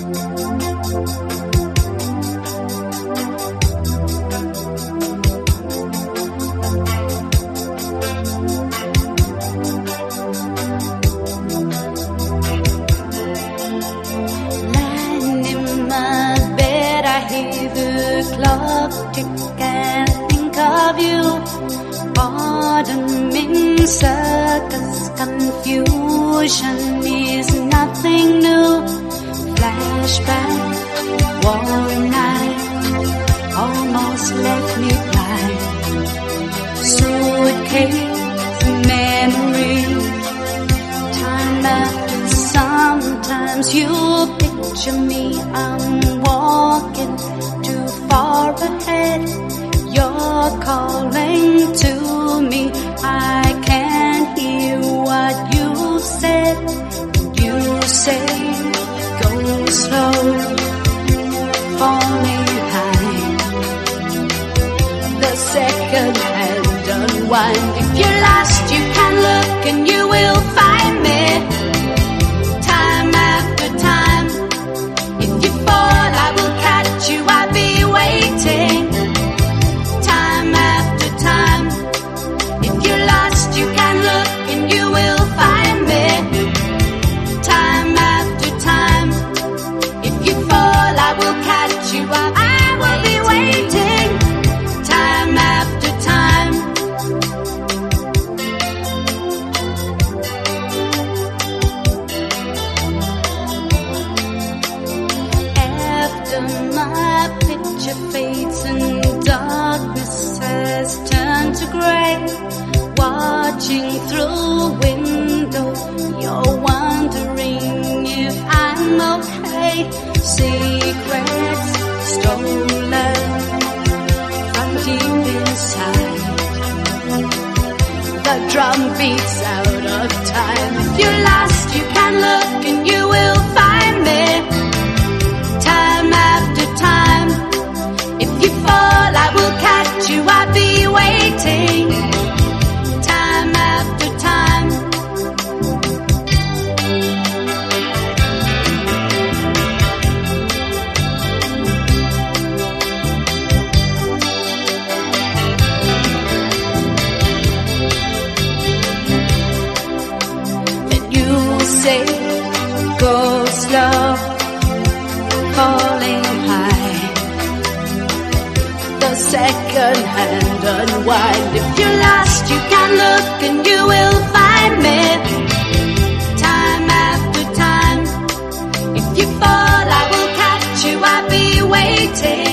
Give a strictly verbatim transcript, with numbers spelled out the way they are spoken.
Clock tick and think of you. Autumn in circus, confusion is nothing new. Flashback, warm night, almost left me blind. Suitcase, memory, time after sometimes you picture me. I'm walking too far ahead. You're calling to me. I can't hear what you said. You say go slow, falling high. The second hand unwind. If you're lost, you can look and you will find me. Time after time. If you fall, I will catch you. I'll be waiting. Time after time. If you're lost, you can look and you will find me. Time after time. If you fall, I will catch you. I will be waiting. Time after time. After my picture fades and darkness has turned to gray, watching through window, you're wondering if I'm okay. Secrets stolen from deep inside. The drum beats out of time. If you're lost, you can look and you will find me. Time after time. If you fall, I will catch you. I'll be waiting. Time after time. Then you say, go slow, falling high. The second hand unwind. If you're lost, you can look and you will find me. Time after time. If you fall, I will catch you. I'll be waiting.